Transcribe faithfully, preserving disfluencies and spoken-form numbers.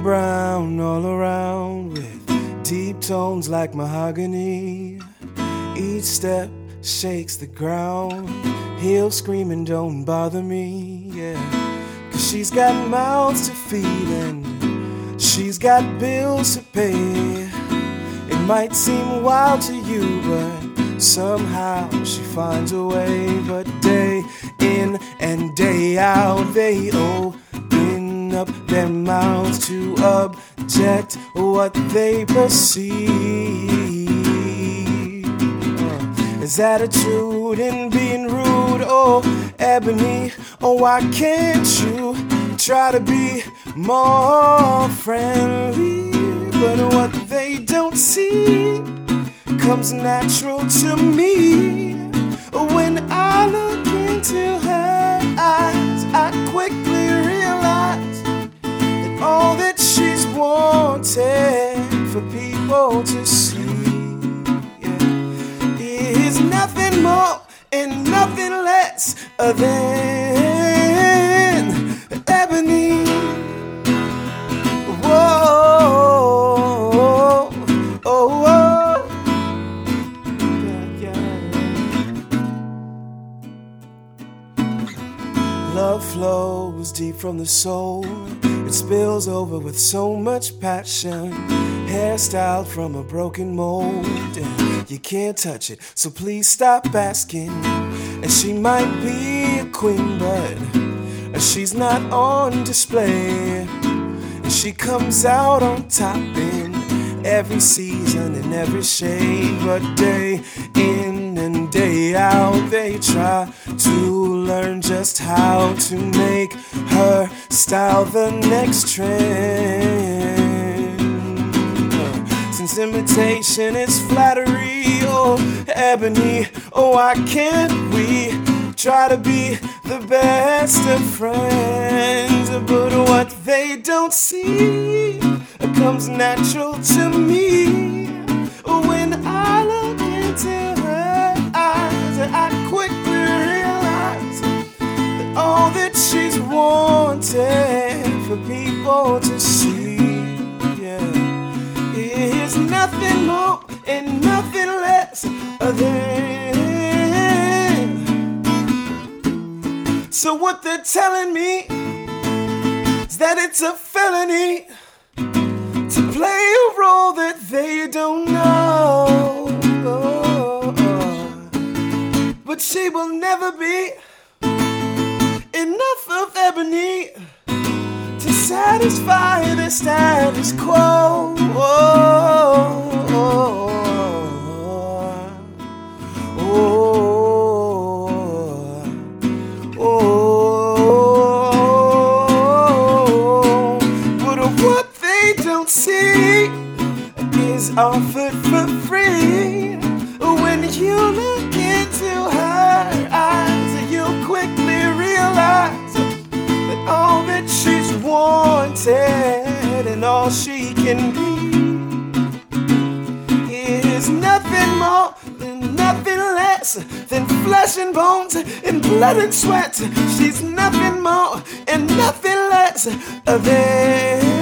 brown all around with deep tones like mahogany. Each step shakes the ground. Heels screaming, don't bother me, yeah. Cause she's got mouths to feed and she's got bills to pay. It might seem wild to you, but somehow she finds a way. But day in and day out, they open up their mouths to object what they perceive uh, as attitude and being rude. Oh, Ebony, oh, why can't you try to be more friendly? But what they don't see comes natural to me. When I look into her eyes, I quickly realize that all that she's wanted for people to see, yeah, is nothing more and nothing less than Ebony. Whoa, oh, oh. Love flows deep from the soul. It spills over with so much passion. Hairstyled from a broken mold, and you can't touch it, so please stop asking. And she might be a queen, but she's not on display. And she comes out on top in every season and every shade. But day in and day out, they try to learn just how to make her style the next trend. Since imitation is flattery, oh, Ebony, oh, why can't we try to be the best of friends? But what they don't see comes natural to me. When I look into her eyes, I quickly realize that all that she's wanted for people to see, yeah, is nothing more and nothing less than. So what they're telling me is that it's a felony to play a role that they don't know. But she will never be enough of Ebony to satisfy the status quo. Oh, oh, oh, oh. But what they don't see is offered for free. When you look into her eyes, you'll quickly realize that all that she's wanted and all she can be is nothing more and nothing less than flesh and bones and blood and sweat. She's nothing more and nothing less than